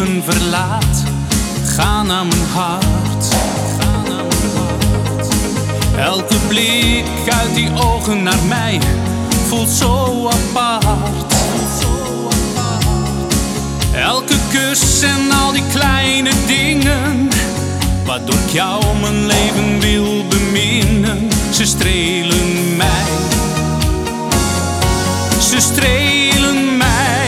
lippen verlaat. Ga naar mijn hart. Elke blik uit die ogen naar mij voelt zo apart. Elke kus en al die kleine dingen, waardoor ik jou mijn leven wil beminnen. Ze strelen mij. Ze strelen mij.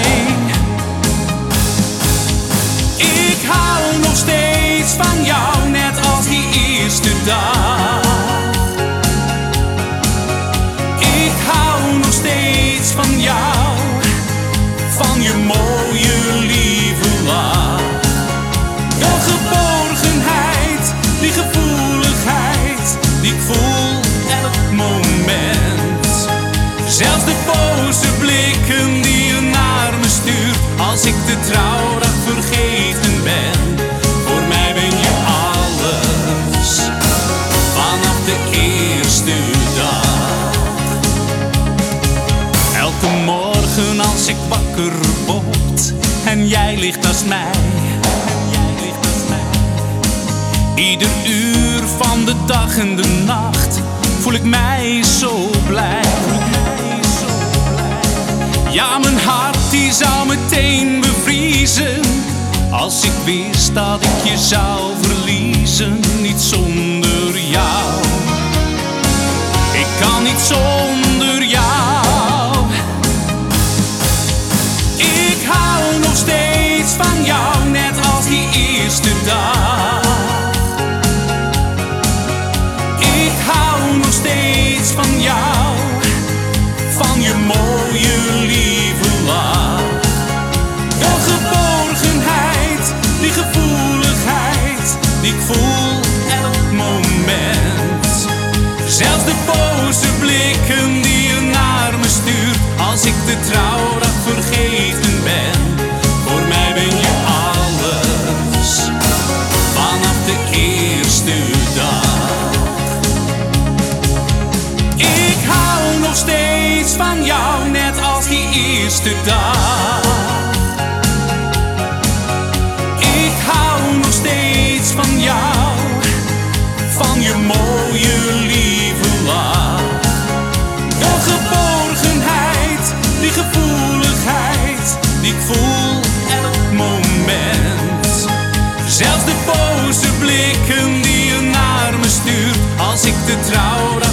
Ik hou nog steeds van jou, net als die eerste dag. Ik hou nog steeds van jou, van je mooie lieve lach. De geborgenheid, die gevoeligheid, die ik voel elk moment. Zelfs de boze blikken die je naar me stuurt, als ik de trouwdag vergeten ben. Voor mij ben je alles, vanaf de eerste dag. Elke morgen als ik wakker word en jij ligt naast mij. Ieder uur van de dag en de nacht voel ik mij zo blij. Ja, mijn hart die zou meteen bevriezen als ik wist dat ik je zou verliezen. Niet zonder jou. Ik kan niet zonder jou. Ik hou nog steeds van jou, net als die eerste dag. Ik hou nog steeds van jou, van je mooie lieve lach. De geborgenheid, die gevoeligheid, die ik voel elk moment. Zelfs de boze blikken die je naar me stuurt, als ik de trouwdag vergeten ben. Voor mij ben je alles, vanaf de eerste dag. Ik hou nog steeds van jou, net als die eerste dag. Ik hou nog steeds van jou, van je mooie lieve lach. De geborgenheid, die gevoeligheid, die ik voel elk moment. Zelfs de boze blikken die je naar me stuurt, als ik de trouwdag